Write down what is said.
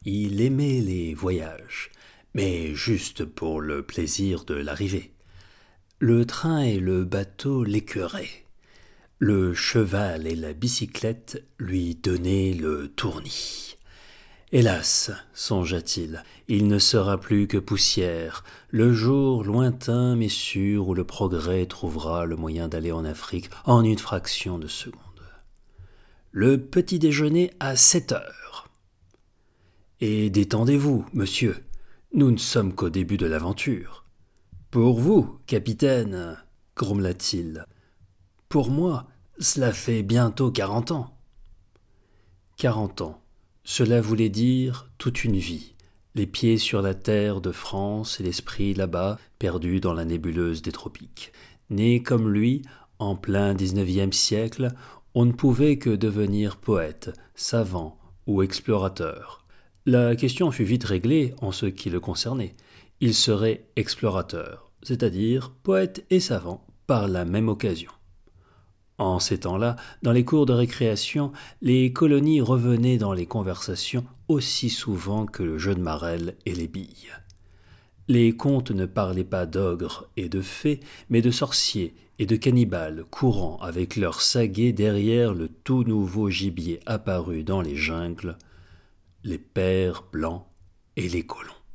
Il aimait les voyages, mais juste pour le plaisir de l'arrivée. Le train et le bateau l'écœuraient. Le cheval et la bicyclette lui donnaient le tournis. Hélas, songea-t-il, il ne sera plus que poussière, le jour lointain mais sûr où le progrès trouvera le moyen d'aller en Afrique en une fraction de seconde. Le petit déjeuner à 7 heures. Et détendez-vous, monsieur, nous ne sommes qu'au début de l'aventure. Pour vous, capitaine, grommela-t-il. Pour moi, cela fait bientôt 40 ans. 40 ans, cela voulait dire toute une vie, les pieds sur la terre de France et l'esprit là-bas, perdu dans la nébuleuse des tropiques. Né comme lui, en plein XIXe siècle, on ne pouvait que devenir poète, savant ou explorateur. La question fut vite réglée en ce qui le concernait. Il serait explorateur, c'est-à-dire poète et savant par la même occasion. En ces temps-là, dans les cours de récréation, les colonies revenaient dans les conversations aussi souvent que le jeu de marelle et les billes. Les contes ne parlaient pas d'ogres et de fées, mais de sorciers et de cannibales courant avec leurs saguets derrière le tout nouveau gibier apparu dans les jungles, les pères blancs et les colons.